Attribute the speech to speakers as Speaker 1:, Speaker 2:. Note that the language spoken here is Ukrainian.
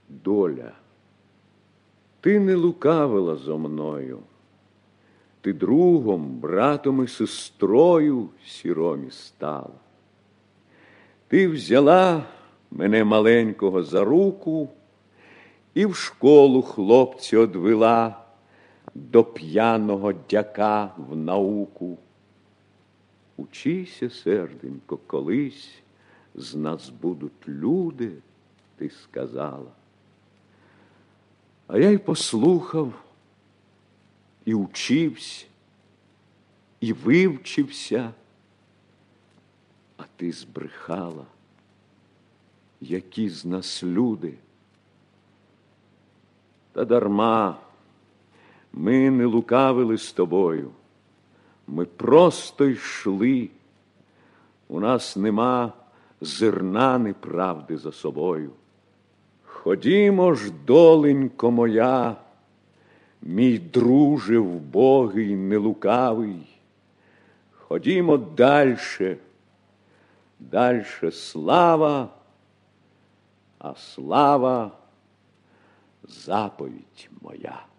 Speaker 1: Доля, ти не лукавила зо мною, ти другом, братом і сестрою сіромі стала. Ти взяла мене маленького за руку і в школу хлопці одвела до п'яного дяка в науку. Учися, серденько, колись з нас будуть люди, ти сказала. А я й послухав, і учився, і вивчився, а ти збрехала, які з нас люди. Та дарма, ми не лукавили з тобою, ми просто йшли, у нас нема зерна неправди за собою. Ходімо ж, доленько моя, мій друже вбогий, нелукавий, ходімо дальше, дальше слава, а слава заповідь моя.